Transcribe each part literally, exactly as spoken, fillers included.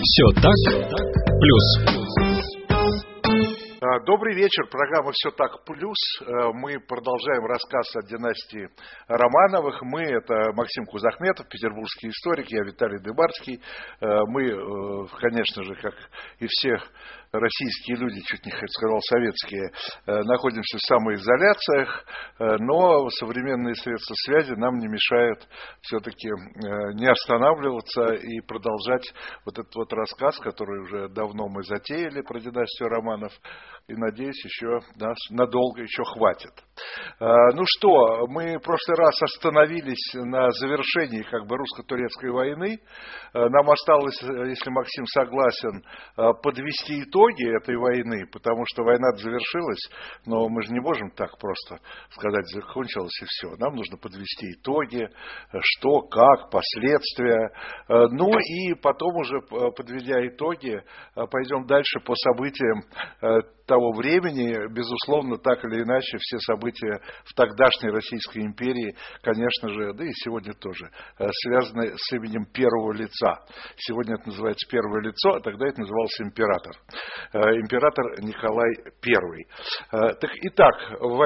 Все так, плюс. Добрый вечер. Программа «Все так плюс». Мы продолжаем рассказ о династии Романовых. Мы — это Максим Кузахметов, петербургский историк, я Виталий Дыбарский. Мы, конечно же, как и все российские люди, чуть не сказал советские, находимся в самоизоляциях, но современные средства связи нам не мешают все-таки не останавливаться и продолжать вот этот вот рассказ, который уже давно мы затеяли про династию Романов, и, надеюсь, еще нас надолго еще хватит. Ну что, мы в прошлый раз остановились на завершении как бы русско-турецкой войны. Нам осталось, если Максим согласен, подвести итоги этой войны, потому что война завершилась, но мы же не можем так просто сказать, закончилось и все. Нам нужно подвести итоги, что, как, последствия. Ну и потом уже, подведя итоги, пойдем дальше по событиям того времени. Безусловно, так или иначе, все события в тогдашней Российской империи, конечно же, да и сегодня тоже, связаны с именем первого лица. Сегодня это называется первое лицо, а тогда это назывался император. Император Николай Первый. Так, итак,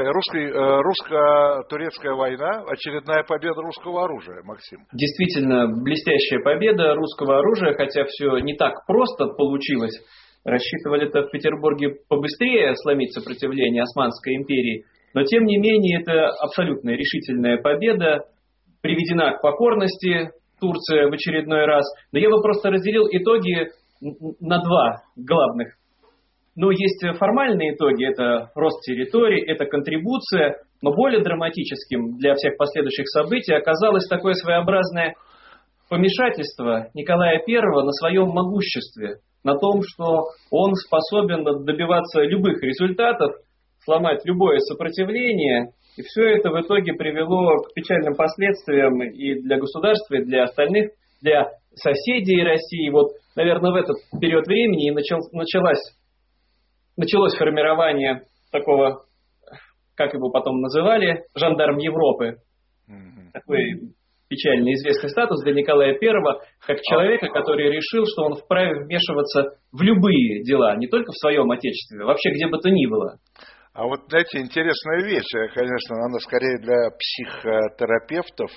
русско-турецкая война, очередная победа русского оружия, Максим. Действительно, блестящая победа русского оружия, хотя все не так просто получилось. Рассчитывали-то в Петербурге побыстрее сломить сопротивление Османской империи, но тем не менее это абсолютно решительная победа, приведена к покорности Турция в очередной раз. Но я бы просто разделил итоги на два главных. Ну, есть формальные итоги, это рост территорий, это контрибуция, но более драматическим для всех последующих событий оказалось такое своеобразное помешательство Николая Первого на своем могуществе, на том, что он способен добиваться любых результатов, сломать любое сопротивление, и все это в итоге привело к печальным последствиям и для государства, и для остальных, для соседей России. Вот, наверное, в этот период времени и начал, началось, началось формирование такого, как его потом называли, жандарм Европы. Mm-hmm. Такой печально известный статус для Николая Первого, как человека, который решил, что он вправе вмешиваться в любые дела, не только в своем отечестве, вообще где бы то ни было. А вот, знаете, интересная вещь, конечно, она скорее для психотерапевтов,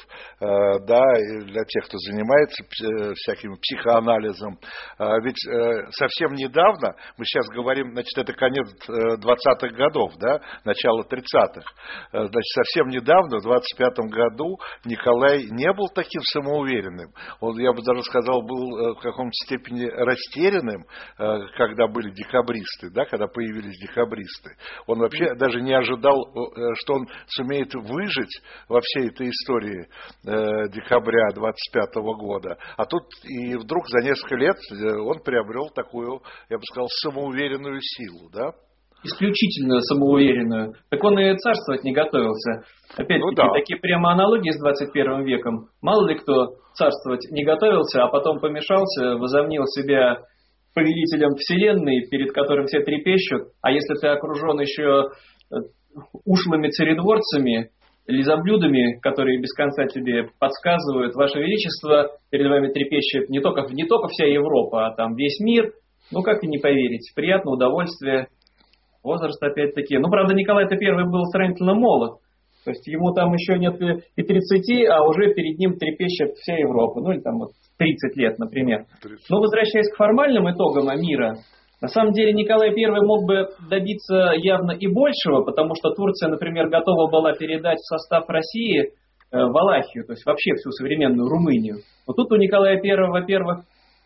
да, и для тех, кто занимается всяким психоанализом. Ведь совсем недавно, мы сейчас говорим, значит, это конец двадцатых годов, да, начало тридцатых. Значит, совсем недавно, в двадцать пятом году, Николай не был таким самоуверенным. Он, я бы даже сказал, был в каком-то степени растерянным, когда были декабристы, да, когда появились декабристы. Он вообще даже не ожидал, что он сумеет выжить во всей этой истории э, декабря двадцать пятого года. А тут и вдруг за несколько лет он приобрел такую, я бы сказал, самоуверенную силу, да? Исключительно самоуверенную. Так он и царствовать не готовился. Опять-таки, ну, да. Такие прямо аналогии с двадцать первым веком. Мало ли кто царствовать не готовился, а потом помешался, возомнил себя повелителем вселенной, перед которым все трепещут, а если ты окружен еще ушлыми царедворцами, лизоблюдами, которые без конца тебе подсказывают, Ваше Величество, перед вами трепещет не только, не только вся Европа, а там весь мир, ну как и не поверить, приятное удовольствие, возраст опять-таки. Ну, правда, Николай-то Первый был сравнительно молод, то есть ему там еще нет и тридцати, а уже перед ним трепещет вся Европа, ну или там вот тридцать лет, например. Но возвращаясь к формальным итогам мира, на самом деле Николай Первый мог бы добиться явно и большего, потому что Турция, например, готова была передать в состав России э, Валахию, то есть вообще всю современную Румынию. Но тут у Николая Первого, во-первых,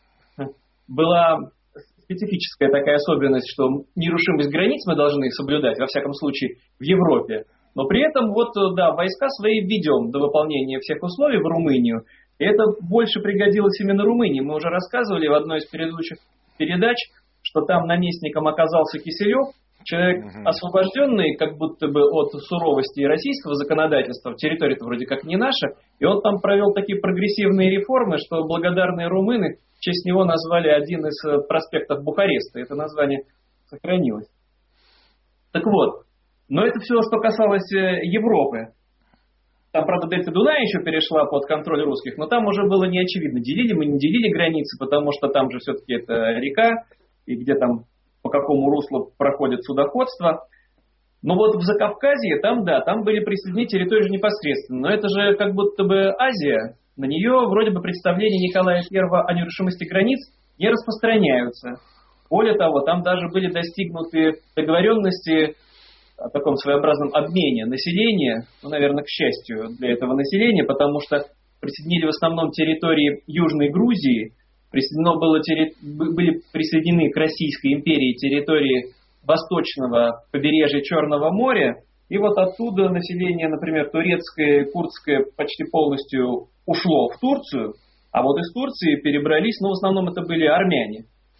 была специфическая такая особенность, что нерушимость границ мы должны соблюдать, во всяком случае, в Европе. Но при этом вот, да, войска свои введем до выполнения всех условий в Румынию. И это больше пригодилось именно Румынии. Мы уже рассказывали в одной из предыдущих передач, что там наместником оказался Киселев, человек освобожденный как будто бы от суровости российского законодательства, территория-то вроде как не наша, и он там провел такие прогрессивные реформы, что благодарные румыны в честь него назвали один из проспектов Бухареста. Это название сохранилось. Так вот, но это все, что касалось Европы. Там, правда, дельта Дуная еще перешла под контроль русских, но там уже было не очевидно, делили мы, не делили границы, потому что там же все-таки это река, и где там, по какому руслу проходит судоходство. Но вот в Закавказье, там, да, там были присоединены территории же непосредственно, но это же как будто бы Азия, на нее вроде бы представления Николая Первого о нерушимости границ не распространяются. Более того, там даже были достигнуты договоренности о таком своеобразном обмене населения, ну, наверное, к счастью для этого населения, потому что присоединили в основном территории Южной Грузии, присоединено было, были присоединены к Российской империи территории восточного побережья Черного моря, и вот оттуда население, например, турецкое, курдское почти полностью ушло в Турцию, а вот из Турции перебрались, но в основном это были армяне.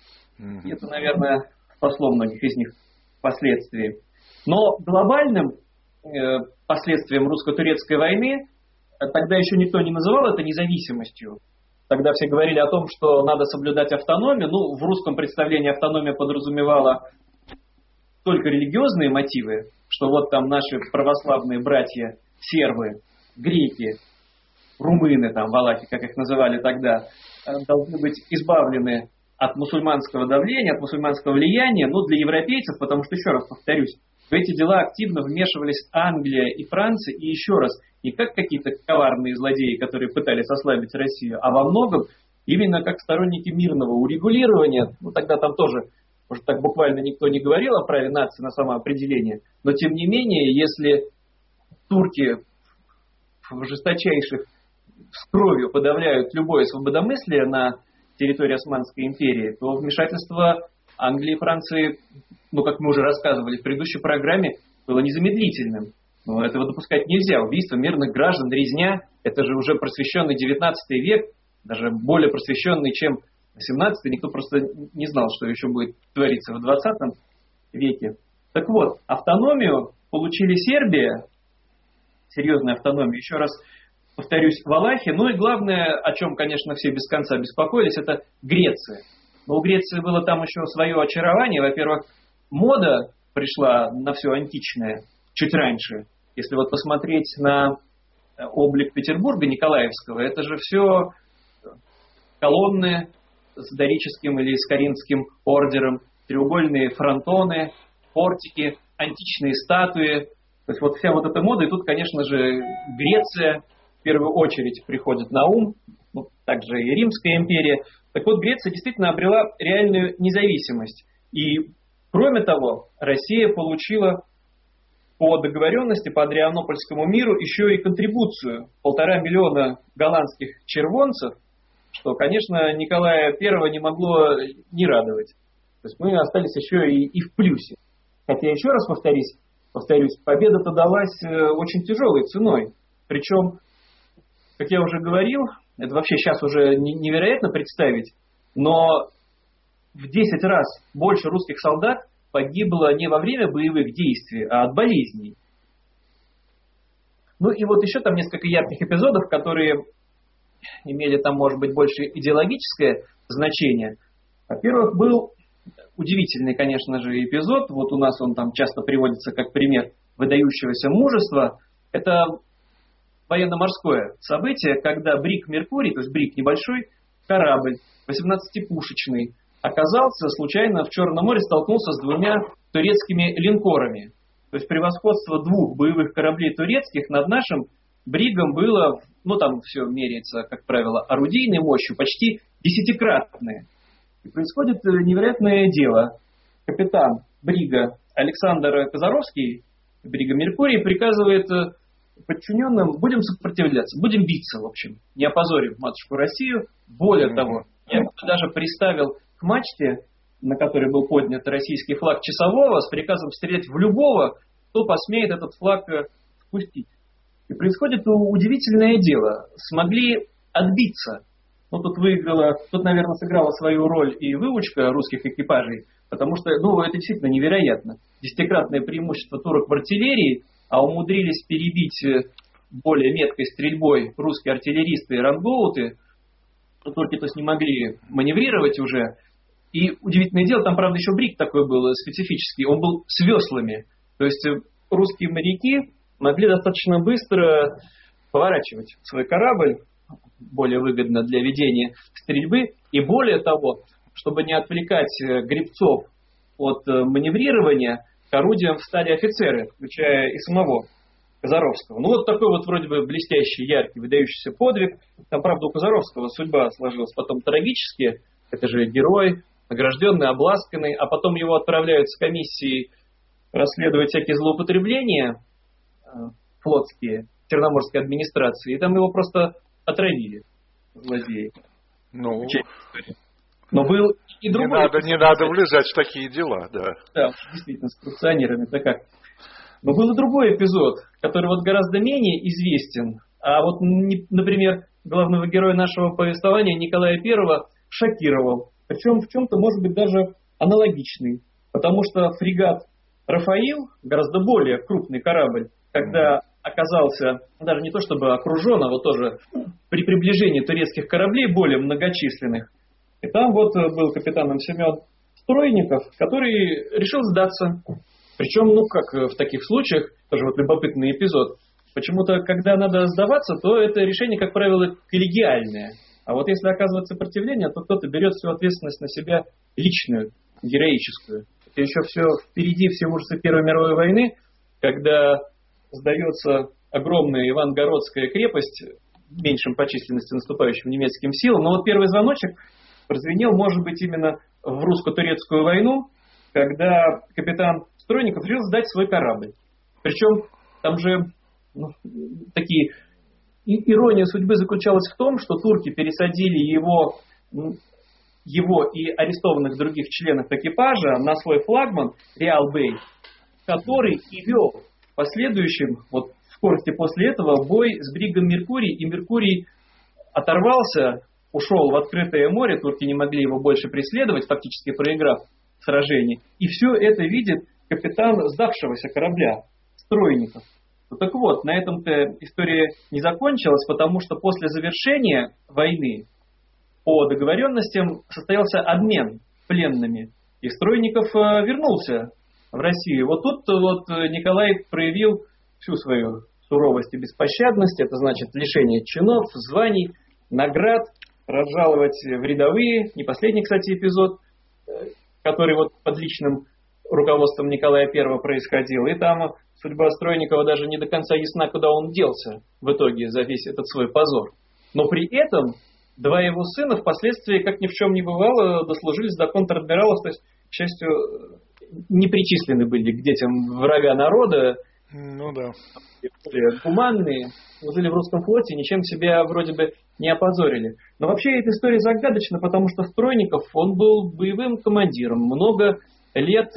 И это, наверное, спасло многих из них впоследствии. Но глобальным э, последствием русско-турецкой войны тогда еще никто не называл это независимостью. Тогда все говорили о том, что надо соблюдать автономию. Ну, в русском представлении автономия подразумевала только религиозные мотивы, что вот там наши православные братья, сербы, греки, румыны, там, валахи, как их называли тогда, должны быть избавлены от мусульманского давления, от мусульманского влияния, ну, для европейцев, потому что, еще раз повторюсь, в эти дела активно вмешивались Англия и Франция, и еще раз, не как какие-то коварные злодеи, которые пытались ослабить Россию, а во многом именно как сторонники мирного урегулирования. Ну, тогда там тоже, может, так буквально никто не говорил о праве нации на самоопределение, но тем не менее, если турки в жесточайших с кровью подавляют любое свободомыслие на территории Османской империи, то вмешательство Англии и Франции, ну, как мы уже рассказывали в предыдущей программе, было незамедлительным. Но этого допускать нельзя. Убийство мирных граждан, резня, это же уже просвещенный девятнадцатый век, даже более просвещенный, чем восемнадцатый. Никто просто не знал, что еще будет твориться в двадцатом веке. Так вот, автономию получили Сербия, серьезную автономию, еще раз повторюсь, валахи, ну и главное, о чем, конечно, все без конца беспокоились, это Греция. Но у Греции было там еще свое очарование. Во-первых, мода пришла на все античное чуть раньше. Если вот посмотреть на облик Петербурга Николаевского, это же все колонны с дорическим или с коринфским ордером, треугольные фронтоны, портики, античные статуи. То есть вот вся вот эта мода, и тут, конечно же, Греция в первую очередь приходит на ум, ну, также и Римская империя. Так вот, Греция действительно обрела реальную независимость. И, кроме того, Россия получила по договоренности, по Адрианопольскому миру, еще и контрибуцию полтора миллиона голландских червонцев, что, конечно, Николая Первого не могло не радовать. То есть мы остались еще и, и в плюсе. Хотя, еще раз повторюсь, повторюсь, победа-то далась очень тяжелой ценой. Причем, как я уже говорил, это вообще сейчас уже невероятно представить, но в десять раз больше русских солдат погибло не во время боевых действий, а от болезней. Ну и вот еще там несколько ярких эпизодов, которые имели там, может быть, больше идеологическое значение. Во-первых, был удивительный, конечно же, эпизод. Вот у нас он там часто приводится как пример выдающегося мужества. Это военно-морское событие, когда бриг «Меркурий», то есть бриг небольшой, корабль восемнадцатипушечный, оказался случайно в Черном море, столкнулся с двумя турецкими линкорами. То есть превосходство двух боевых кораблей турецких над нашим бригом было, ну там все меряется, как правило, орудийной мощью, почти десятикратное. И происходит невероятное дело. Капитан брига Александр Казаровский, брига «Меркурий», приказывает подчиненным: будем сопротивляться, будем биться, в общем, не опозорим матушку Россию. Более mm-hmm. того, я даже приставил к мачте, на которой был поднят российский флаг, часового с приказом стрелять в любого, кто посмеет этот флаг спустить. И происходит удивительное дело. Смогли отбиться. Ну, тут выиграла, тут, наверное, сыграла свою роль и выучка русских экипажей, потому что, ну, это действительно невероятно. Десятикратное преимущество турок в артиллерии, а умудрились перебить более меткой стрельбой русские артиллеристы и рангоуты. Турки, то есть, не могли маневрировать уже. И удивительное дело, там, правда, еще бриг такой был специфический, он был с веслами. То есть русские моряки могли достаточно быстро поворачивать свой корабль, более выгодно для ведения стрельбы, и более того, чтобы не отвлекать гребцов от маневрирования, к орудиям встали офицеры, включая и самого Казаровского. Ну вот такой вот вроде бы блестящий, яркий, выдающийся подвиг. Там, правда, у Казаровского судьба сложилась потом трагически. Это же герой, награжденный, обласканный, а потом его отправляют с комиссией расследовать всякие злоупотребления э, флотские, черноморской администрации, и там его просто отравили, злодеи. Ну, но был и другой... Не надо, не надо влезать в такие дела, да. Да, действительно, с коррупционерами-то как. Но был и другой эпизод, который вот гораздо менее известен. А вот, например, главного героя нашего повествования Николая Первого шокировал. Причем в чем-то, может быть, даже аналогичный. Потому что фрегат «Рафаил», гораздо более крупный корабль, когда оказался даже не то чтобы окружен, а вот тоже при приближении турецких кораблей более многочисленных. И там вот был капитаном Семен Стройников, который решил сдаться. Причем, ну как в таких случаях, тоже вот любопытный эпизод, почему-то, когда надо сдаваться, то это решение, как правило, коллегиальное. А вот если оказывает сопротивление, то кто-то берет всю ответственность на себя личную, героическую. Это еще все впереди, все ужасы Первой мировой войны, когда сдается огромная Ивангородская крепость, меньшим по численности наступающим немецким силам. Но вот первый звоночек прозвенел, может быть, именно в русско-турецкую войну, когда капитан Стройников решил сдать свой корабль. Причем там же ну, такие... И ирония судьбы заключалась в том, что турки пересадили его, его и арестованных других членов экипажа на свой флагман Реал Бэй, который и вел в последующем, вот в скорости после этого, бой с бригом Меркурий, и Меркурий оторвался, ушел в открытое море, турки не могли его больше преследовать, фактически проиграв сражение. И все это видит капитан сдавшегося корабля, Стройников. Ну, так вот, на этом-то история не закончилась, потому что после завершения войны по договоренностям состоялся обмен пленными, и Стройников вернулся в Россию. Вот тут вот Николай проявил всю свою суровость и беспощадность, это значит лишение чинов, званий, наград, разжаловать в рядовые, не последний, кстати, эпизод, который вот под личным руководством Николая Первого происходил, и там судьба Стройникова даже не до конца ясна, куда он делся в итоге за весь этот свой позор. Но при этом два его сына впоследствии, как ни в чем не бывало, дослужились до контр-адмиралов, то есть, к счастью, не причислены были к детям врага народа. Ну да. Более гуманные, служили в русском флоте, ничем себя вроде бы не опозорили. Но вообще эта история загадочна, потому что Стройников, он был боевым командиром, много лет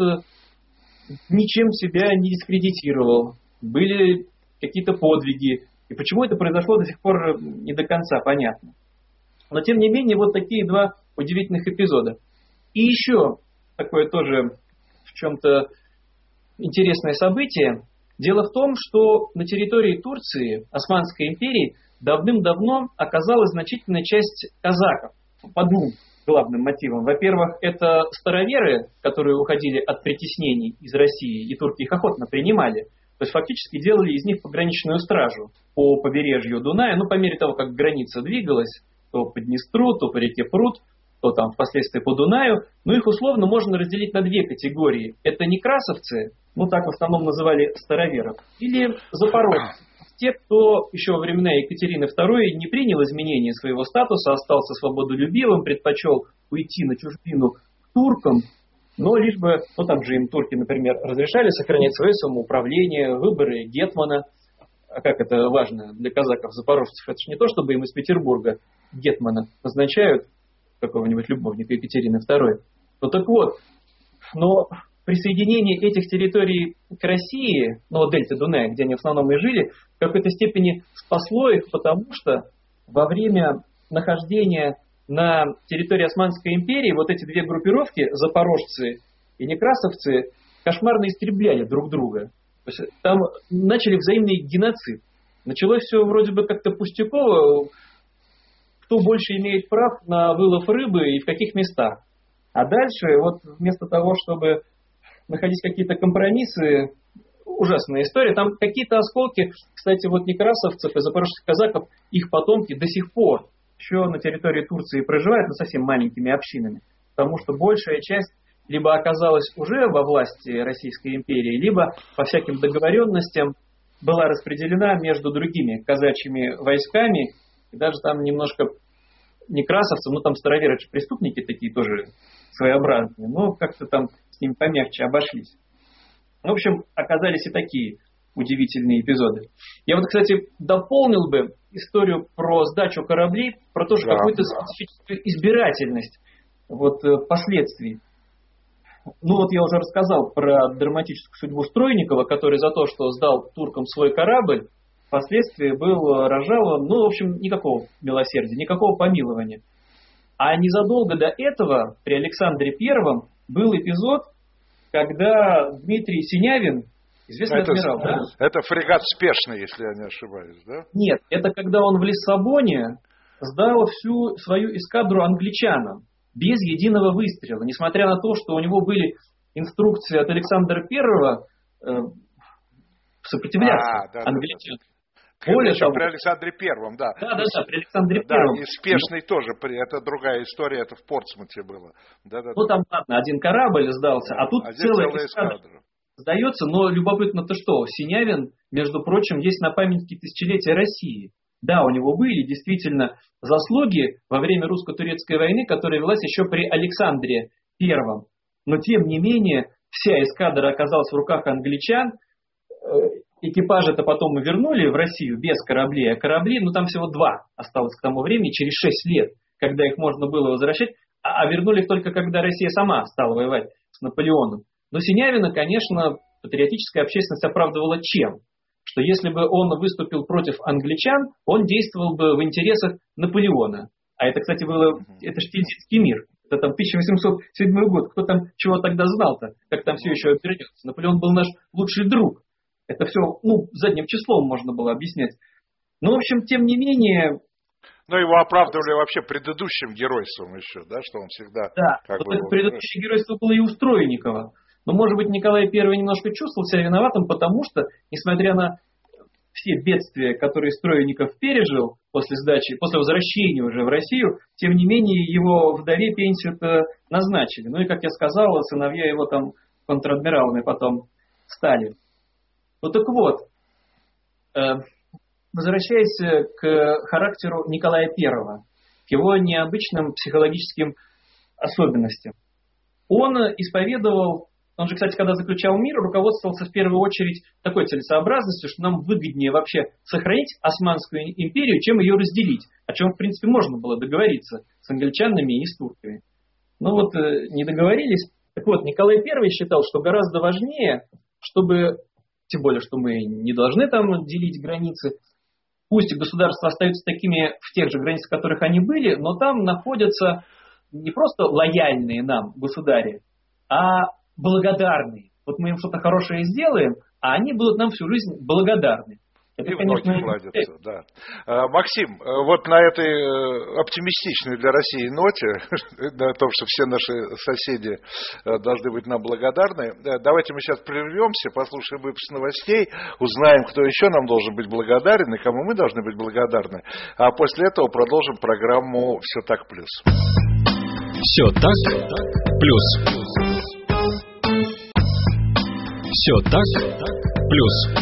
ничем себя не дискредитировал. Были какие-то подвиги. И почему это произошло, до сих пор не до конца понятно. Но тем не менее, вот такие два удивительных эпизода. И еще такое тоже в чем-то интересное событие. Дело в том, что на территории Турции, Османской империи, давным-давно оказалась значительная часть казаков. По двум главным мотивам. Во-первых, это староверы, которые уходили от притеснений из России, и турки их охотно принимали. То есть фактически делали из них пограничную стражу по побережью Дуная. Ну, по мере того, как граница двигалась, то по Днестру, то по реке Прут, то там впоследствии по Дунаю. Но их условно можно разделить на две категории. Это некрасовцы, ну так в основном называли староверов, или запорожцы. Те, кто еще во времена Екатерины Второй не принял изменения своего статуса, остался свободолюбивым, предпочел уйти на чужбину к туркам, но лишь бы, ну там же им турки, например, разрешали сохранять свое самоуправление, выборы гетмана. А как это важно для казаков-запорожцев? Это же не то, чтобы им из Петербурга гетмана назначают, какого-нибудь любовника Екатерины Второй. Ну так вот, но присоединение этих территорий к России, ну, дельты Дуная, где они в основном и жили, в какой-то степени спасло их, потому что во время нахождения на территории Османской империи вот эти две группировки, запорожцы и некрасовцы, кошмарно истребляли друг друга. То есть там начали взаимный геноцид. Началось все вроде бы как-то пустяково, кто больше имеет прав на вылов рыбы и в каких местах. А дальше, вот вместо того, чтобы находить какие-то компромиссы, ужасная история. Там какие-то осколки, кстати, вот некрасовцев и запорожских казаков, их потомки до сих пор еще на территории Турции проживают, но совсем маленькими общинами. Потому что большая часть либо оказалась уже во власти Российской империи, либо по всяким договоренностям была распределена между другими казачьими войсками. И даже там немножко некрасовцев, ну там староверы, это же преступники такие тоже своеобразные, но как-то там с ними помягче обошлись. В общем, оказались и такие удивительные эпизоды. Я вот, кстати, дополнил бы историю про сдачу кораблей, про то, что да, какую-то да. специфическую избирательность вот, последствий. Ну вот я уже рассказал про драматическую судьбу Стройникова, который за то, что сдал туркам свой корабль, впоследствии был разжалован, ну, в общем, никакого милосердия, никакого помилования. А незадолго до этого, при Александре Первом, был эпизод, когда Дмитрий Синявин, известный это, адмирал, да? Это фрегат Спешный, если я не ошибаюсь, да? Нет, это когда он в Лиссабоне сдал всю свою эскадру англичанам, без единого выстрела, несмотря на то, что у него были инструкции от Александра Первого э, сопротивляться а, да, англичанам. Да, Более того, при Александре Первом, да. Да, да, да, при Александре Первом. Да, и Спешный ну, тоже, это другая история, это в Портсмуте было. Да, да, ну да. там, ладно, один корабль сдался, а тут а целая эскадра сдается, но любопытно-то что, Синявин, между прочим, есть на памятнике тысячелетия России. Да, у него были действительно заслуги во время русско-турецкой войны, которая велась еще при Александре Первом. Но тем не менее, вся эскадра оказалась в руках англичан. Экипажи-то потом мы вернули в Россию без кораблей, а корабли, ну там всего два осталось к тому времени, через шесть лет, когда их можно было возвращать, а, а вернули их только когда Россия сама стала воевать с Наполеоном. Но Синявина, конечно, патриотическая общественность оправдывала чем? Что если бы он выступил против англичан, он действовал бы в интересах Наполеона. А это, кстати, было, это ж Тильзитский мир. Это там тысяча восемьсот седьмой год. Кто там чего тогда знал-то? Как там все еще обернется? Наполеон был наш лучший друг. Это все, ну, задним числом можно было объяснять. Но, в общем, тем не менее... Ну, его оправдывали вообще предыдущим геройством еще, да, что он всегда... Да, как вот бы это его... предыдущее геройство было и у Стройникова. Но, может быть, Николай Первый немножко чувствовал себя виноватым, потому что, несмотря на все бедствия, которые Стройников пережил после сдачи, после возвращения уже в Россию, тем не менее, его вдове пенсию-то назначили. Ну и, как я сказал, сыновья его там контр-адмиралами потом стали. Ну так вот, возвращаясь к характеру Николая Первого, к его необычным психологическим особенностям. Он исповедовал, он же, кстати, когда заключал мир, руководствовался в первую очередь такой целесообразностью, что нам выгоднее вообще сохранить Османскую империю, чем ее разделить, о чем, в принципе, можно было договориться с англичанами и с турками. Но вот не договорились. Так вот, Николай Первый считал, что гораздо важнее, чтобы... Тем более, что мы не должны там делить границы. Пусть государства остаются такими в тех же границах, в которых они были, но там находятся не просто лояльные нам государи, а благодарные. Вот мы им что-то хорошее сделаем, а они будут нам всю жизнь благодарны. Это, и конечно, в ноги кладется, да. Максим, вот на этой оптимистичной для России ноте, на том, что все наши соседи должны быть нам благодарны, давайте мы сейчас прервемся, послушаем выпуск новостей, узнаем, кто еще нам должен быть благодарен и кому мы должны быть благодарны, а после этого продолжим программу «Все так плюс». Все так плюс. Все так плюс.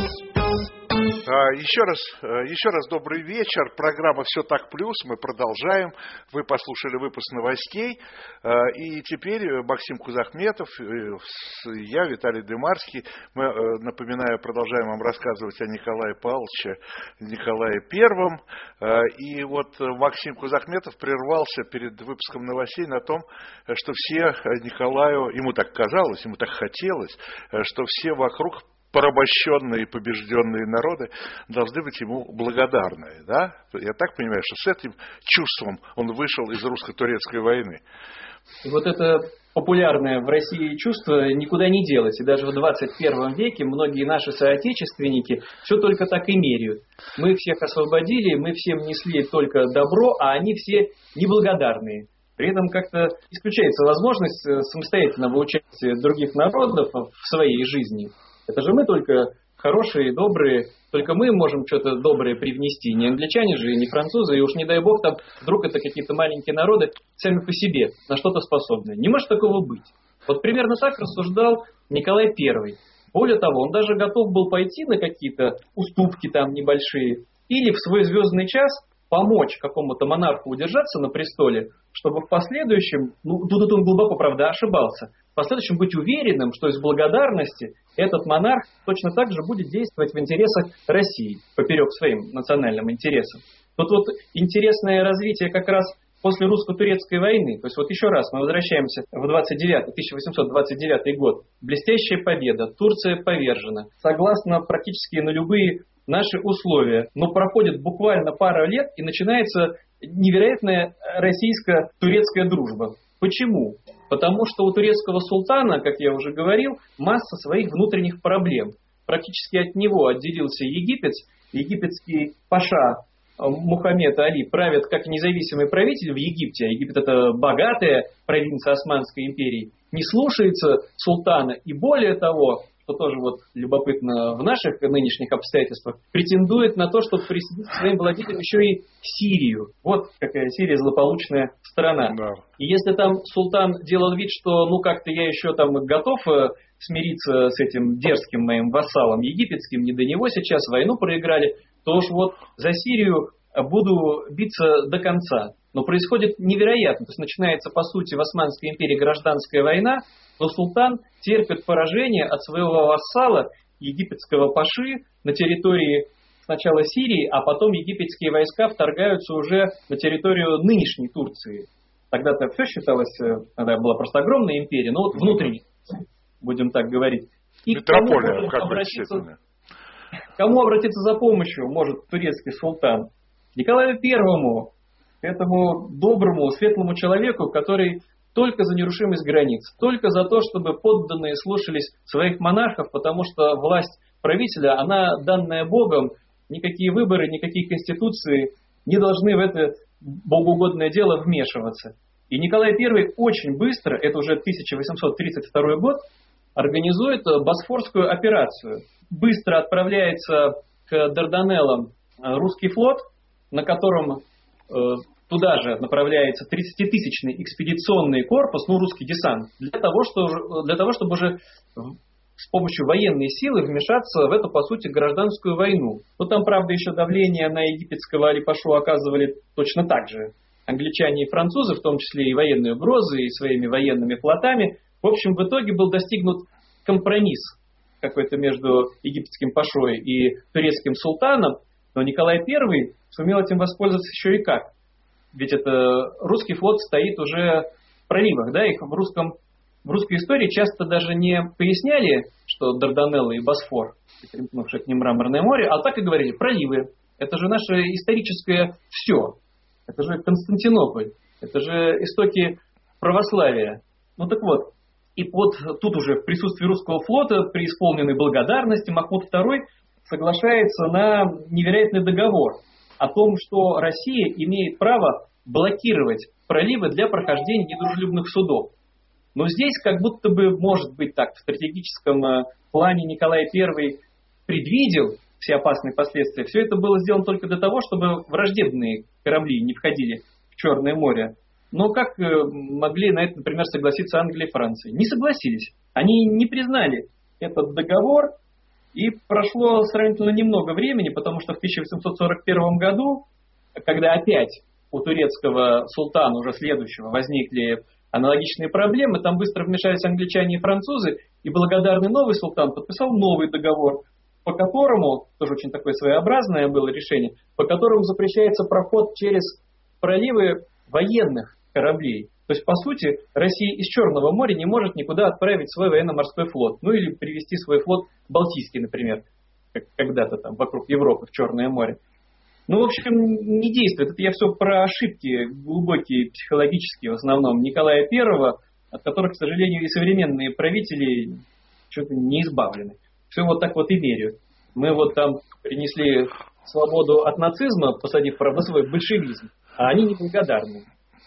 Еще раз, еще раз добрый вечер. Программа «Все так плюс». Мы продолжаем. Вы послушали выпуск новостей. И теперь Максим Кузахметов, я, Виталий Дымарский. Мы, напоминаю, продолжаем вам рассказывать о Николае Павловиче, Николае Первом. И вот Максим Кузахметов прервался перед выпуском новостей на том, что все Николаю, ему так казалось, ему так хотелось, что все вокруг порабощенные и побежденные народы должны быть ему благодарны. Да? Я так понимаю, что с этим чувством он вышел из русско-турецкой войны. И вот это популярное в России чувство никуда не делось. И даже в двадцать первом веке многие наши соотечественники все только так и меряют. Мы всех освободили, мы всем несли только добро, а они все неблагодарные. При этом как-то исключается возможность самостоятельного участия других народов в своей жизни. Это же мы только хорошие, добрые, только мы можем что-то доброе привнести. Не англичане же, не французы, и уж не дай бог, там вдруг это какие-то маленькие народы сами по себе на что-то способны. Не может такого быть. Вот примерно так рассуждал Николай Первый. Более того, он даже готов был пойти на какие-то уступки там небольшие или в свой звездный час помочь какому-то монарху удержаться на престоле, чтобы в последующем, ну тут он глубоко, правда, ошибался, в последующем быть уверенным, что из благодарности этот монарх точно так же будет действовать в интересах России, поперек своим национальным интересам. Тут вот интересное развитие как раз после русско-турецкой войны. То есть вот еще раз мы возвращаемся в двадцать девятый, тысяча восемьсот двадцать девятый год. Блестящая победа, Турция повержена. Согласно практически на любые наши условия. Но проходит буквально пара лет и начинается невероятная российско-турецкая дружба. Почему? Потому что у турецкого султана, как я уже говорил, масса своих внутренних проблем. Практически от него отделился Египет. Египетский паша Мухаммед Али правит как независимый правитель в Египте. А Египет — это богатая провинция Османской империи. Не слушается султана и более того, что тоже вот любопытно в наших нынешних обстоятельствах, претендует на то, чтобы присоединить к своим владениям еще и Сирию. Вот какая Сирия злополучная страна. Да. И если там султан делал вид, что ну как-то я еще там готов смириться с этим дерзким моим вассалом египетским, не до него сейчас, войну проиграли, то уж вот за Сирию буду биться до конца. Но происходит невероятно. То есть начинается, по сути, в Османской империи гражданская война, но султан терпит поражение от своего вассала, египетского паши, на территории сначала Сирии, а потом египетские войска вторгаются уже на территорию нынешней Турции. Тогда-то все считалось, тогда была просто огромная империя, но вот внутренняя, будем так говорить. И метрополия, кому обратиться, кому обратиться за помощью может турецкий султан? Николаю Первому, этому доброму, светлому человеку, который только за нерушимость границ, только за то, чтобы подданные слушались своих монархов, потому что власть правителя, она данная Богом, никакие выборы, никакие конституции не должны в это богоугодное дело вмешиваться. И Николай Первый очень быстро, это уже тысяча восемьсот тридцать второй год, организует Босфорскую операцию. Быстро отправляется к Дарданеллам русский флот, на котором туда же направляется тридцатитысячный экспедиционный корпус, ну, русский десант, для того, что, для того, чтобы уже с помощью военной силы вмешаться в эту, по сути, гражданскую войну. Но там, правда, еще давление на египетского Али-Пашу оказывали точно так же англичане и французы, в том числе и военные угрозы, и своими военными флотами. В общем, в итоге был достигнут компромисс какой-то между египетским пашой и турецким султаном, но Николай Первый сумел этим воспользоваться еще и как. Ведь это русский флот стоит уже в проливах, да, их в, русском, в русской истории часто даже не поясняли, что Дарданеллы и Босфор, примкнувшее к ним Мраморное море, а так и говорили: проливы. Это же наше историческое все. Это же Константинополь. Это же истоки православия. Ну так вот, и вот тут уже в присутствии русского флота, при исполненной благодарности, Махмуд Второй соглашается на невероятный договор о том, что Россия имеет право блокировать проливы для прохождения недружелюбных судов. Но здесь как будто бы, может быть так, в стратегическом плане Николай Первый предвидел все опасные последствия. Все это было сделано только для того, чтобы враждебные корабли не входили в Черное море. Но как могли на это, например, согласиться Англия и Франция? Не согласились. Они не признали этот договор. И прошло сравнительно немного времени, потому что в тысяча восемьсот сорок первом году, когда опять у турецкого султана, уже следующего, возникли аналогичные проблемы, там быстро вмешались англичане и французы, и благодарный новый султан подписал новый договор, по которому, тоже очень такое своеобразное было решение, по которому запрещается проход через проливы военных кораблей. То есть, по сути, Россия из Черного моря не может никуда отправить свой военно-морской флот. Ну или привести свой флот Балтийский, например, как когда-то там вокруг Европы в Черное море. Ну, в общем, не действует. Это я все про ошибки глубокие, психологические в основном Николая Первого, от которых, к сожалению, и современные правители что-то не избавлены. Все вот так вот и меряют. Мы вот там принесли свободу от нацизма, посадив, правда, свой большевизм, а они неблагодарны.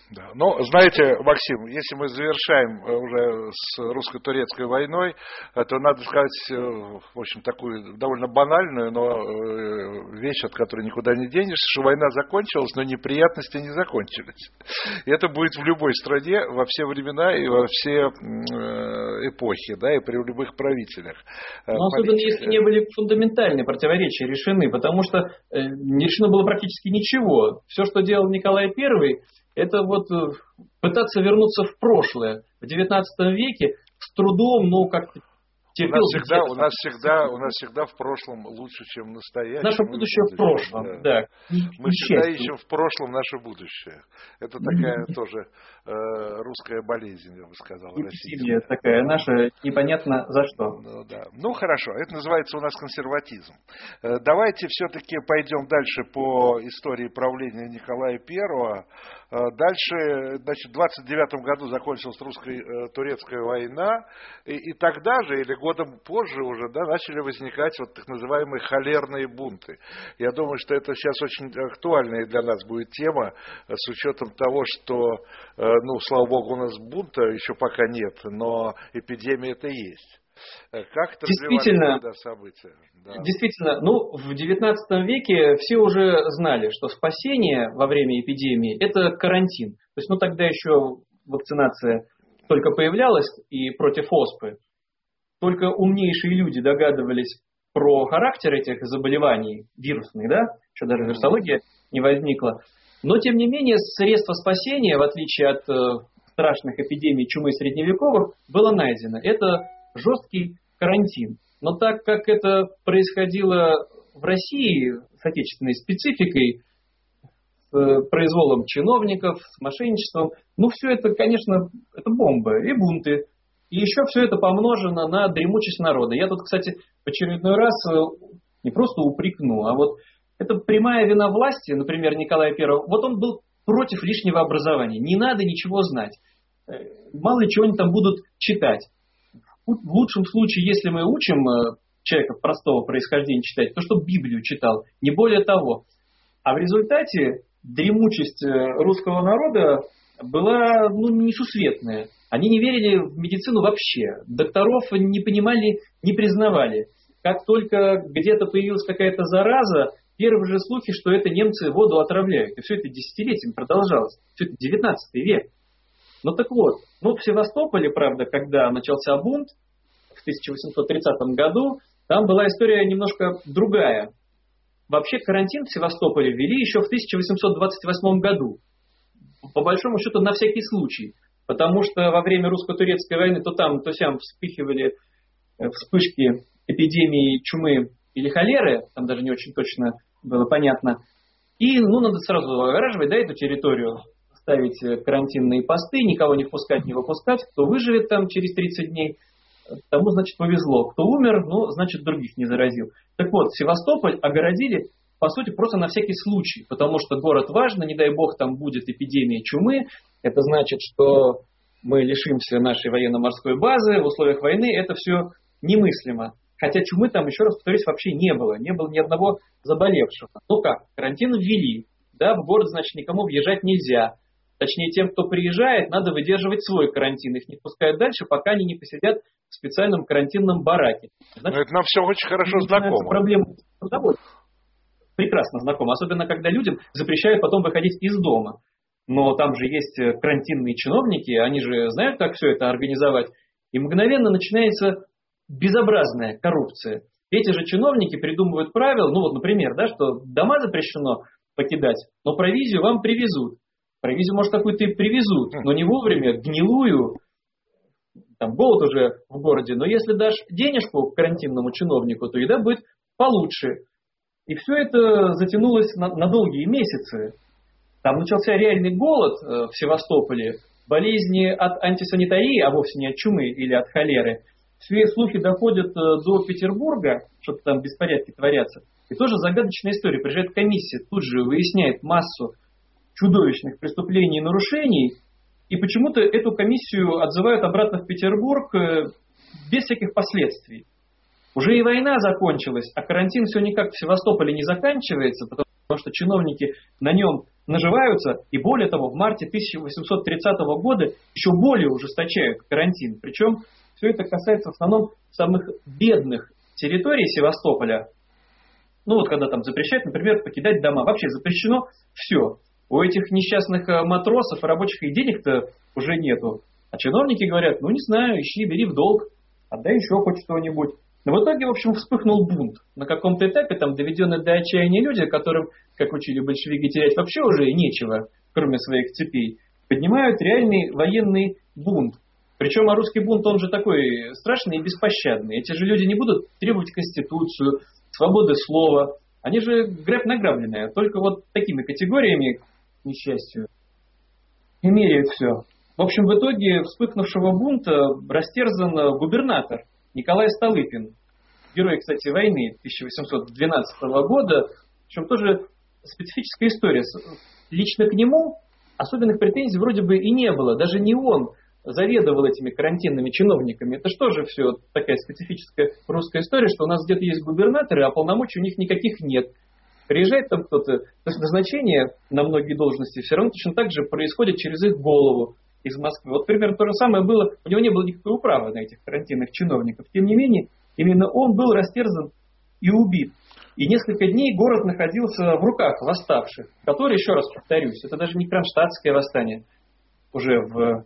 Да. Но, знаете, Максим, если мы завершаем уже с русско-турецкой войной, то надо сказать, в общем, такую довольно банальную, но вещь, от которой никуда не денешься, что война закончилась, но неприятности не закончились. И это будет в любой стране, во все времена и во все эпохи, да, и при любых правителях. Но особенно если не были фундаментальные противоречия решены, потому что не решено было практически ничего. Все, что делал Николай Первый, это вот пытаться вернуться в прошлое. В девятнадцатом веке с трудом, ну, как терпел. У нас всегда, у нас всегда, у нас всегда в прошлом лучше, чем в настоящем. Наше будущее в прошлом, да. да. Мы всегда ищем в прошлом наше будущее. Это такая тоже э, русская болезнь, я бы сказал. Российская такая наша, непонятно за что. Ну, да. Ну, хорошо, это называется у нас консерватизм. Э, давайте все-таки пойдем дальше по истории правления Николая Первого. Э, дальше, значит, в двадцать девятом году закончилась русско-турецкая война, и, и тогда же, или годом позже уже, да, начали возникать вот так называемые холерные бунты. Я думаю, что это сейчас очень актуальная для нас будет тема, с учетом того, что, ну, слава богу, у нас бунта еще пока нет, но эпидемия это есть. Как это действительно, события? Да. Действительно, ну, в девятнадцатом веке все уже знали, что спасение во время эпидемии – это карантин. То есть, ну, тогда еще вакцинация только появлялась и против оспы. Только умнейшие люди догадывались про характер этих заболеваний вирусных, да? Еще даже вирусология не возникла. Но, тем не менее, средство спасения, в отличие от э, страшных эпидемий чумы средневековых, было найдено. Это жесткий карантин. Но так как это происходило в России с отечественной спецификой, с произволом чиновников, с мошенничеством, ну, все это, конечно, это бомба и бунты. И еще все это помножено на дремучесть народа. Я тут, кстати, в очередной раз не просто упрекну, а вот это прямая вина власти, например, Николая Первого. Вот он был против лишнего образования. Не надо ничего знать. Мало ли чего они там будут читать. В лучшем случае, если мы учим человека простого происхождения читать, то чтобы Библию читал, не более того. А в результате дремучесть русского народа была, ну, несусветная. Они не верили в медицину вообще. Докторов не понимали, не признавали. Как только где-то появилась какая-то зараза, первые же слухи, что это немцы воду отравляют. И все это десятилетиями продолжалось. Все это девятнадцатый век. Ну так вот, ну в Севастополе, правда, когда начался бунт в тысяча восемьсот тридцатом году, там была история немножко другая. Вообще карантин в Севастополе ввели еще в тысяча восемьсот двадцать восьмом году. По большому счету на всякий случай. Потому что во время русско-турецкой войны то там, то сям вспыхивали вспышки эпидемии чумы или холеры, там даже не очень точно было понятно. И, ну, надо сразу огораживать, да, эту территорию, ставить карантинные посты, никого не впускать, не выпускать. Кто выживет там через тридцать дней, тому, значит, повезло. Кто умер, ну, значит, других не заразил. Так вот, Севастополь огородили, по сути, просто на всякий случай, потому что город важно, не дай бог, там будет эпидемия чумы. Это значит, что мы лишимся нашей военно-морской базы в условиях войны. Это все немыслимо. Хотя чумы там, еще раз повторюсь, вообще не было. Не было ни одного заболевшего. Ну как, карантин ввели. Да, в город, значит, никому въезжать нельзя. Точнее, тем, кто приезжает, надо выдерживать свой карантин. Их не пускают дальше, пока они не посидят в специальном карантинном бараке. Значит, это нам все очень хорошо знакомо. Проблема прекрасно знакома. Особенно, когда людям запрещают потом выходить из дома. Но там же есть карантинные чиновники, они же знают, как все это организовать. И мгновенно начинается безобразная коррупция. Эти же чиновники придумывают правила, ну вот, например, да, что дома запрещено покидать, но провизию вам привезут. Провизию, может, какую-то и привезут, но не вовремя, гнилую. Там голод уже в городе. Но если дашь денежку карантинному чиновнику, то еда будет получше. И все это затянулось на, на долгие месяцы. Там начался реальный голод э, в Севастополе, болезни от антисанитарии, а вовсе не от чумы или от холеры. Все слухи доходят э, до Петербурга, что-то там беспорядки творятся. И тоже загадочная история. Приезжает комиссия, тут же выясняет массу чудовищных преступлений и нарушений, и почему-то эту комиссию отзывают обратно в Петербург э, без всяких последствий. Уже и война закончилась, а карантин все никак в Севастополе не заканчивается, потому что чиновники на нем наживаются, и более того, в марте тысяча восемьсот тридцатого года еще более ужесточают карантин. Причем все это касается в основном самых бедных территорий Севастополя. Ну вот когда там запрещают, например, покидать дома. Вообще запрещено все. У этих несчастных матросов и рабочих и денег-то уже нету. А чиновники говорят, ну не знаю, ищи, бери в долг, отдай еще хоть что-нибудь. Но в итоге, в общем, вспыхнул бунт. На каком-то этапе там доведенные до отчаяния люди, которым, как учили большевики, терять вообще уже нечего, кроме своих цепей, поднимают реальный военный бунт. Причем а русский бунт, он же такой страшный и беспощадный. Эти же люди не будут требовать конституцию, свободы слова. Они же грабь награбленные. Только вот такими категориями, к несчастью, и меряют все. В общем, в итоге вспыхнувшего бунта растерзан губернатор Николай Столыпин. Герой, кстати, войны тысяча восемьсот двенадцатого года. Причем тоже специфическая история. Лично к нему особенных претензий вроде бы и не было. Даже не он заведовал этими карантинными чиновниками. Это что же все такая специфическая русская история, что у нас где-то есть губернаторы, а полномочий у них никаких нет. Приезжает там кто-то, то есть назначение на многие должности все равно точно так же происходит через их голову из Москвы. Вот примерно то же самое было, у него не было никакой управы на этих карантинных чиновников. Тем не менее, именно он был растерзан и убит. И несколько дней город находился в руках восставших, которые, еще раз повторюсь, это даже не кронштадтское восстание, уже в...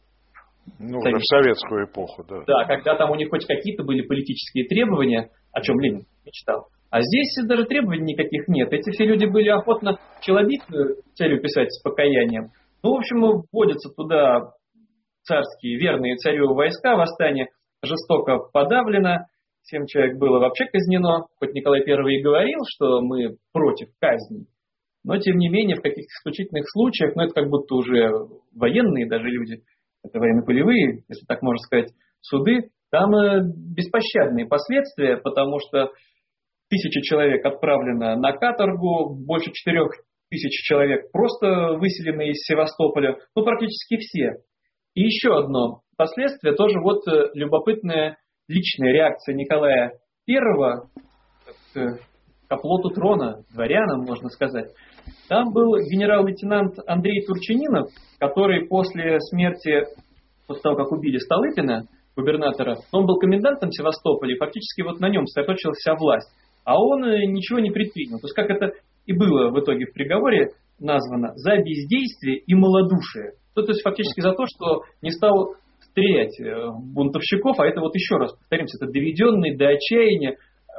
Ну, уже в советскую эпоху, да. Да, когда там у них хоть какие-то были политические требования, о чем Ленин мечтал. А здесь даже требований никаких нет. Эти все люди были охотно челобитную целью писать с покаянием. Ну, в общем, вводятся туда царские, верные царю войска, восстание жестоко подавлено, семь человек было вообще казнено, хоть Николай Первый и говорил, что мы против казни, но, тем не менее, в каких-то исключительных случаях, ну, это как будто уже военные даже люди, это военно-полевые, если так можно сказать, суды, там беспощадные последствия, потому что тысяча человек отправлено на каторгу, больше четырех тысяч человек просто выселены из Севастополя, ну практически все. И еще одно последствие, тоже вот любопытная личная реакция Николая Первого к оплоту трона, дворянам, можно сказать. Там был генерал-лейтенант Андрей Турчининов, который после смерти, после того, как убили Столыпина, губернатора, он был комендантом Севастополя, и фактически вот на нем сосредоточилась вся власть. А он ничего не предпринял. То есть, как это и было в итоге в приговоре названо, за бездействие и малодушие. То, то есть, фактически за то, что не стал стрелять в бунтовщиков, а это вот еще раз, повторимся, это доведенный до отчаяния.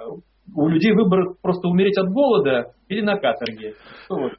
У людей выбор просто умереть от голода или на каторге. Вот.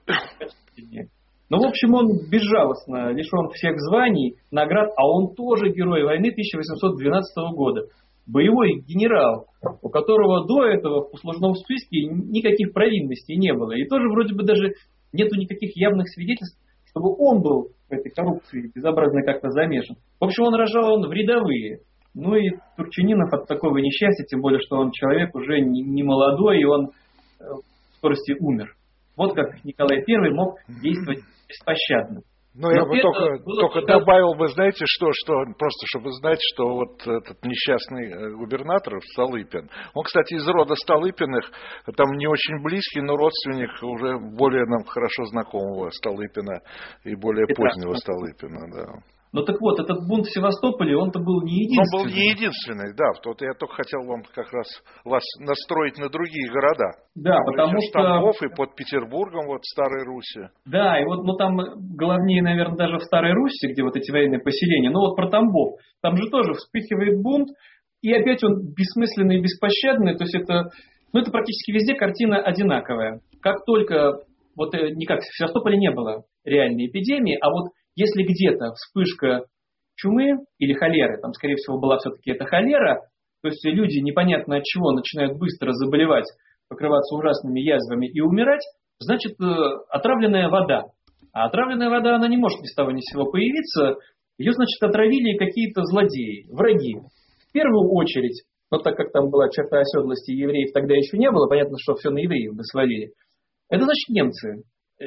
Ну, в общем, он безжалостно лишен всех званий, наград, а он тоже герой войны тысяча восемьсот двенадцатого года. Боевой генерал, у которого до этого в послужном списке никаких провинностей не было. И тоже вроде бы даже нету никаких явных свидетельств, чтобы он был в этой коррупции безобразно как-то замешан. В общем, он рожал он в рядовые. Ну и Турчининов от такого несчастья, тем более, что он человек уже не, не молодой, и он в скорости умер. Вот как Николай Первый мог действовать беспощадно. Ну, я бы только, только добавил бы, знаете, что, что, просто чтобы знать, что вот этот несчастный губернатор Столыпин, он, кстати, из рода Столыпиных, там не очень близкий, но родственник уже более нам хорошо знакомого Столыпина и более позднего Столыпина, да. Ну так вот, этот бунт в Севастополе, он-то был не единственный. Он был не единственный, да. Вот я только хотел вам как раз вас настроить на другие города. Да, там потому что... Тамбов и под Петербургом, вот в Старой Руси. Да, и вот ну, там главнее, наверное, даже в Старой Руси, где вот эти военные поселения. Ну вот про Тамбов. Там же тоже вспыхивает бунт, и опять он бессмысленный и беспощадный. То есть это, ну, это практически везде картина одинаковая. Как только, вот никак в Севастополе не было реальной эпидемии, а вот если где-то вспышка чумы или холеры, там, скорее всего, была все-таки эта холера, то есть люди непонятно от чего начинают быстро заболевать, покрываться ужасными язвами и умирать, значит, отравленная вода. А отравленная вода, она не может ни с того ни с сего появиться, ее, значит, отравили какие-то злодеи, враги. В первую очередь, но так как там была черта оседлости, евреев тогда еще не было, понятно, что все на евреев бы свалили. Это значит немцы.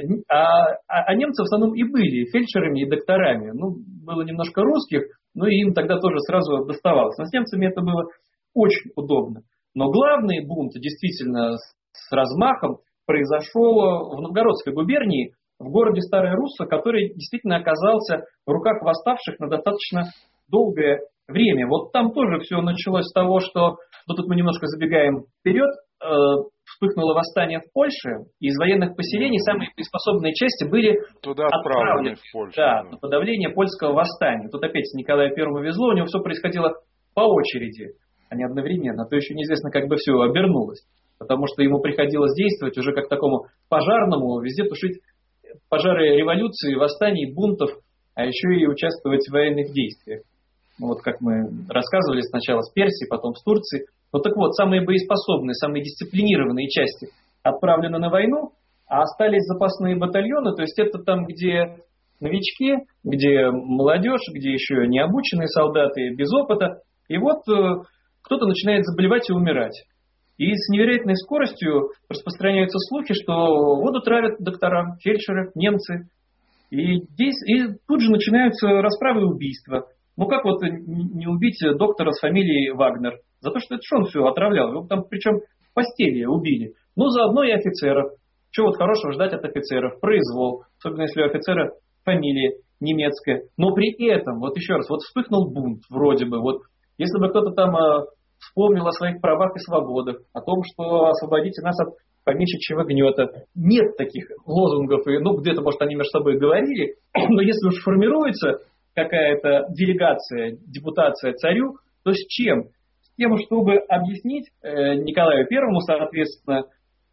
А, а, а немцы в основном и были фельдшерами и докторами. Ну, было немножко русских, но и им тогда тоже сразу доставалось. Но с немцами это было очень удобно. Но главный бунт действительно с, с размахом произошел в Новгородской губернии в городе Старая Русса, который действительно оказался в руках восставших на достаточно долгое время. Вот там тоже все началось с того, что, ну тут мы немножко забегаем вперед, э, вспыхнуло восстание в Польше, и из военных поселений самые боеспособные части были туда отправлены в Польшу. Да, на подавление польского восстания. Тут опять Николаю Первому везло, у него все происходило по очереди, а не одновременно. То еще неизвестно, как бы все обернулось, потому что ему приходилось действовать уже как такому пожарному, везде тушить пожары революции, восстаний, бунтов, а еще и участвовать в военных действиях. Ну, вот как мы рассказывали сначала с Персией, потом с Турцией. Ну так вот, самые боеспособные, самые дисциплинированные части отправлены на войну, а остались запасные батальоны, то есть это там, где новички, где молодежь, где еще не обученные солдаты, без опыта. И вот э, кто-то начинает заболевать и умирать. И с невероятной скоростью распространяются слухи, что воду травят доктора, фельдшеры, немцы. И, здесь, и тут же начинаются расправы и убийства. Ну как вот не убить доктора с фамилией Вагнер? За то, что это что он все отравлял. Его там причем в постели убили. Ну заодно и офицеров. Чего вот хорошего ждать от офицеров? Произвол. Особенно если у офицера фамилия немецкая. Но при этом, вот еще раз, вот вспыхнул бунт вроде бы. Вот если бы кто-то там э, вспомнил о своих правах и свободах, о том, что освободите нас от помещичьего гнета. Нет таких лозунгов. И, ну где-то, может, они между собой говорили. Но если уж формируется какая-то делегация, депутация царю, то с чем? С тем, чтобы объяснить э, Николаю Первому, соответственно,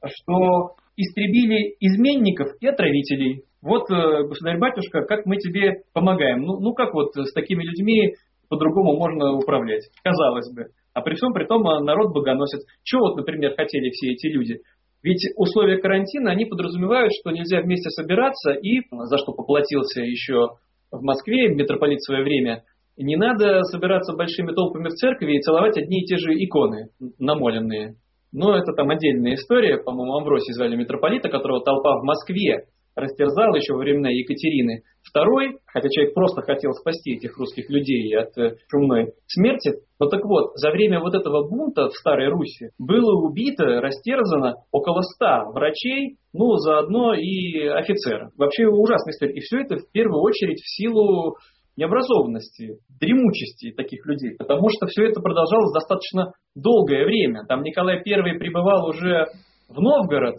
что истребили изменников и отравителей. Вот, э, государь-батюшка, как мы тебе помогаем. Ну, ну, как вот с такими людьми по-другому можно управлять? Казалось бы. А при всем при том народ богоносец. Чего вот, например, хотели все эти люди? Ведь условия карантина, они подразумевают, что нельзя вместе собираться, и, за что поплатился еще в Москве митрополит в свое время, не надо собираться большими толпами в церкви и целовать одни и те же иконы, намоленные. Но это там отдельная история. По-моему, Амвросий звали митрополита, которого толпа в Москве растерзала еще во времена Екатерины Второй, хотя человек просто хотел спасти этих русских людей от чумной смерти. Но так вот, за время вот этого бунта в Старой Руси было убито, растерзано около ста врачей, ну, заодно и офицера. Вообще ужасная история. И все это в первую очередь в силу необразованности, дремучести таких людей. Потому что все это продолжалось достаточно долгое время. Там Николай Первый прибывал уже в Новгород,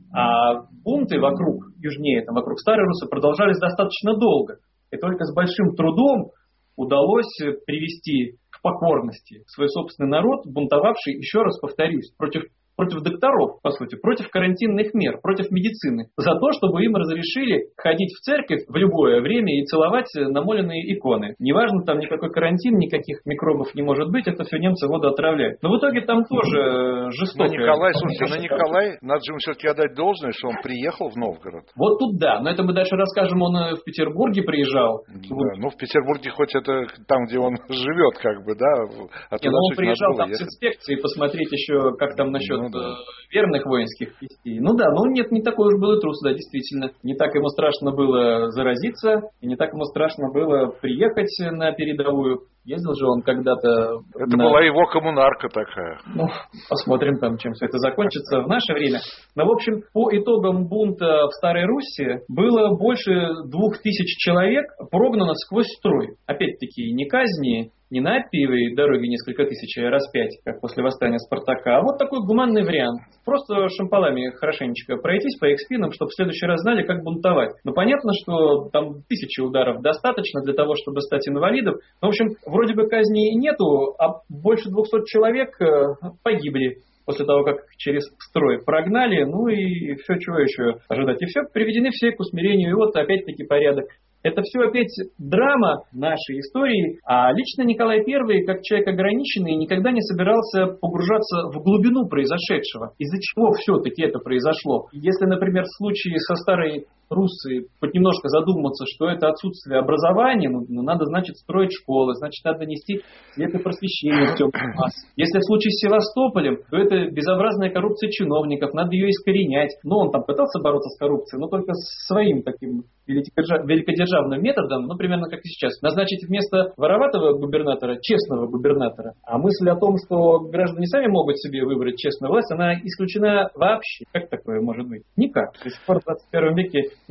а бунты вокруг, южнее, там, вокруг Старой Руси продолжались достаточно долго. И только с большим трудом удалось привести к покорности свой собственный народ, бунтовавший, еще раз повторюсь, против, против докторов, по сути, против карантинных мер, против медицины, за то, чтобы им разрешили ходить в церковь в любое время и целовать намоленные иконы. Неважно, там никакой карантин, никаких микробов не может быть, это все немцы воду отравляют. Но в итоге там тоже жестоко. Но Николай, слушайте, на Николай, надо же ему все-таки отдать должное, что он приехал в Новгород. Вот тут да, но это мы дальше расскажем, он в Петербурге приезжал. Да, ну в Петербурге хоть это там, где он живет, как бы, да. А не, ну он приезжал там с инспекцией посмотреть еще, как там насчет ну, да. верных воинских частей. Ну да, но нет, не такой уж был и трус, да, действительно. Не так ему страшно было заразиться, и не так ему страшно было приехать на передовую. Ездил же он когда-то... Это на... была его коммунарка такая. Ну, посмотрим там, чем все это закончится в наше время. Но, в общем, по итогам бунта в Старой Руси было больше двух тысяч человек прогнано сквозь строй. Опять-таки, не казни, не на Аппиевой дороге несколько тысяч, а распять, как после восстания Спартака, а вот такой гуманный вариант. Просто шампалами хорошенечко пройтись по их спинам, чтобы в следующий раз знали, как бунтовать. Но понятно, что там тысячи ударов достаточно для того, чтобы стать инвалидом. Но, в общем, вроде бы казни и нету, а больше двухсот человек погибли после того, как через строй прогнали. Ну и все, чего еще ожидать. И все, приведены все к усмирению. И вот опять-таки порядок. Это все опять драма нашей истории, а лично Николай Первый, как человек ограниченный, никогда не собирался погружаться в глубину произошедшего. Из-за чего все-таки это произошло? Если, например, в случае со Старой Руссией хоть немножко задуматься, что это отсутствие образования, ну, ну надо, значит, строить школы, значит, надо нести свет и просвещение в темный класс. Если в случае с Севастополем, то это безобразная коррупция чиновников, надо ее искоренять. Но он там пытался бороться с коррупцией, но только своим таким великодержавным методом, ну, примерно как и сейчас. Назначить вместо вороватого губернатора честного губернатора. А мысль о том, что граждане сами могут себе выбрать честную власть, она исключена вообще. Как такое может быть? Никак. До сих пор в двадцать первом веке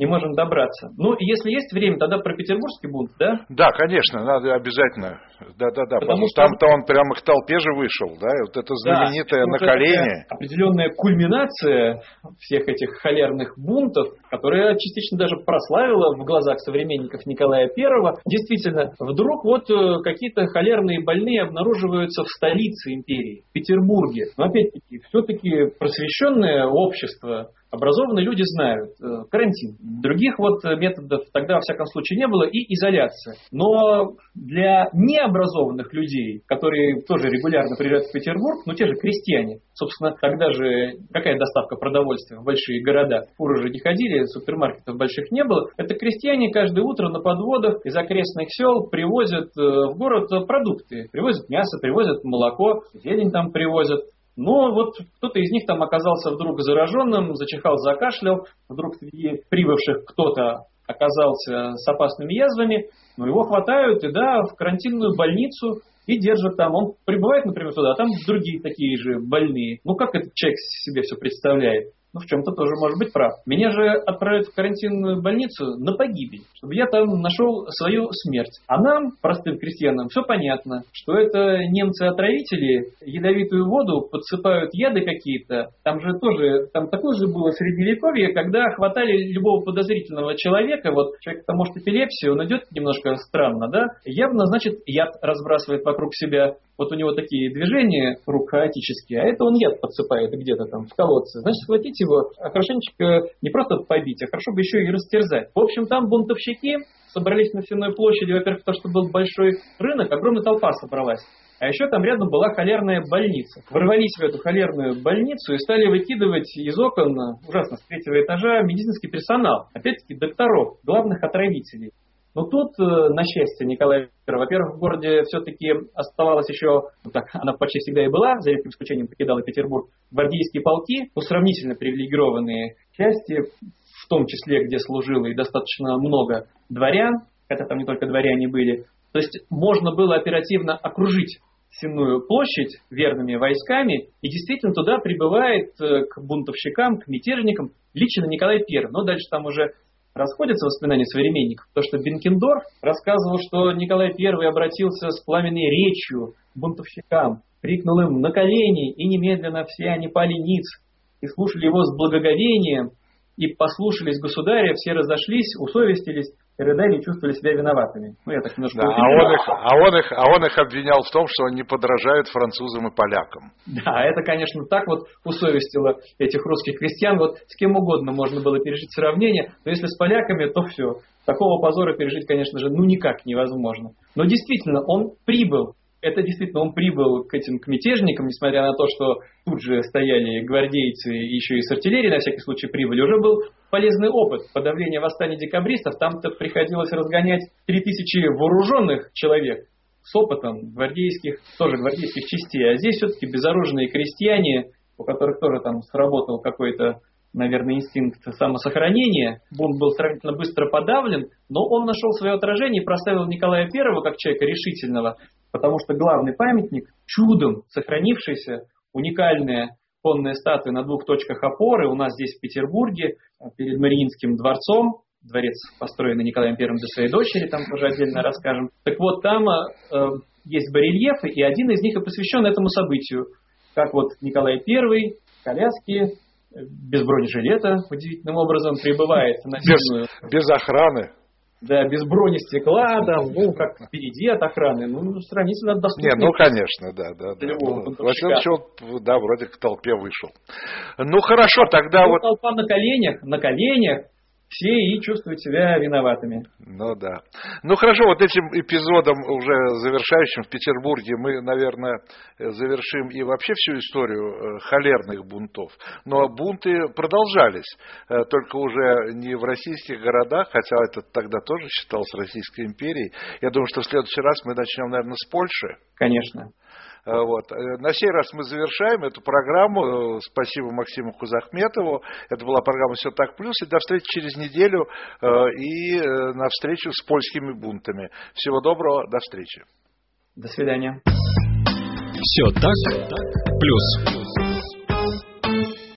не можем добраться. Ну, если есть время, тогда про петербургский бунт, да? Да, конечно, надо обязательно. Да-да-да, потому что там-то он прямо к толпе же вышел, да, и вот это знаменитое да, на колени. Определенная кульминация всех этих холерных бунтов, которая частично даже прославила в глазах современников Николая Первого. Действительно, вдруг вот какие-то холерные больные обнаруживаются в столице империи, в Петербурге. Но опять-таки, все-таки просвещенное общество, образованные люди знают э, карантин. Других вот методов тогда, во всяком случае, не было, и изоляция. Но для необразованных людей, которые тоже регулярно приезжают в Петербург, ну те же крестьяне, собственно, тогда же какая доставка продовольствия в большие города? Фуры же не ходили, супермаркетов больших не было. Это крестьяне каждое утро на подводах из окрестных сел привозят э, в город продукты. Привозят мясо, привозят молоко, зелень там привозят. Но вот кто-то из них там оказался вдруг зараженным, зачихал, закашлял, вдруг среди прибывших кто-то оказался с опасными язвами, ну его хватают и да, в карантинную больницу и держат там. Он прибывает, например, туда, а там другие такие же больные. Ну как этот человек себе все представляет? Ну, в чем-то тоже может быть прав. Меня же отправят в карантинную больницу на погибель, чтобы я там нашел свою смерть. А нам, простым крестьянам, все понятно, что это немцы-отравители ядовитую воду подсыпают яды какие-то. Там же тоже, там такое же было средневековье, когда хватали любого подозрительного человека, вот человек-то может эпилепсию, он идет немножко странно, да, явно, значит, яд разбрасывает вокруг себя. Вот у него такие движения рук хаотические, а это он яд подсыпает где-то там в колодце. Значит, схватить его, а хорошенечко не просто побить, а хорошо бы еще и растерзать. В общем, там бунтовщики собрались на Сенной площади, во-первых, потому что был большой рынок, огромная толпа собралась. А еще там рядом была холерная больница. Ворвались в эту холерную больницу и стали выкидывать из окон, ужасно, с третьего этажа, медицинский персонал. Опять-таки докторов, главных отравителей. Но тут, на счастье Николая Первого, во-первых, в городе все-таки оставалось еще, ну так, она почти всегда и была, за редким исключением покидала Петербург, гвардейские полки, ну, сравнительно привилегированные части, в том числе, где служило и достаточно много дворян, хотя там не только дворяне были. То есть можно было оперативно окружить Сенную площадь верными войсками, и действительно туда прибывает к бунтовщикам, к мятежникам лично Николай Первый. Но дальше там уже расходятся воспоминания современников, потому что Бенкендорф рассказывал, что Николай Первый обратился с пламенной речью к бунтовщикам, крикнул им на колени, и немедленно все они пали ниц, и слушали его с благоговением, и послушались государя, все разошлись, усовестились, и рыдали, и чувствовали себя виноватыми. Ну, я так немножко да, а, он их, а, он их, а он их обвинял в том, что они подражают французам и полякам. Да, это, конечно, так вот усовестило этих русских крестьян. Вот с кем угодно можно было пережить сравнение, но если с поляками, то все. Такого позора пережить, конечно же, ну никак невозможно. Но действительно, он прибыл. Это действительно, он прибыл к этим к мятежникам, несмотря на то, что тут же стояли гвардейцы, еще и с артиллерией на всякий случай прибыли. Уже был полезный опыт подавления восстания декабристов. Там-то приходилось разгонять три тысячи вооруженных человек с опытом гвардейских, тоже гвардейских частей. А здесь все-таки безоружные крестьяне, у которых тоже там сработал какой-то, наверное, инстинкт самосохранения. Бунт был сравнительно быстро подавлен, но он нашел свое отражение и прославил Николая Первого как человека решительного, потому что главный памятник, чудом сохранившийся, уникальная конная статуя на двух точках опоры у нас здесь в Петербурге, перед Мариинским дворцом. Дворец, построенный Николаем Первым для своей дочери, там тоже отдельно расскажем. Так вот, там э, есть барельефы, и один из них и посвящен этому событию. Как вот Николай Первый в коляске, без бронежилета, удивительным образом, прибывает на Сенную. Без, без охраны. Да, без бронестекла, там, ну, как впереди от охраны, ну, сравнительно доступно. Нет, ну, конечно, да, да. да. Ну, вот, да, вроде к толпе вышел. Ну, хорошо, тогда вот... Толпа на коленях, на коленях, все и чувствуют себя виноватыми. Ну да. Ну хорошо, вот этим эпизодом уже завершающим в Петербурге мы, наверное, завершим и вообще всю историю холерных бунтов. Но бунты продолжались, только уже не в российских городах, хотя это тогда тоже считалось Российской империей. Я думаю, что в следующий раз мы начнем, наверное, с Польши. Конечно. Вот. На сей раз мы завершаем эту программу. Спасибо Максиму Кузахметову. Это была программа «Все так плюс». И до встречи через неделю и на встречу с польскими бунтами. Всего доброго. До встречи. До свидания. Все так плюс.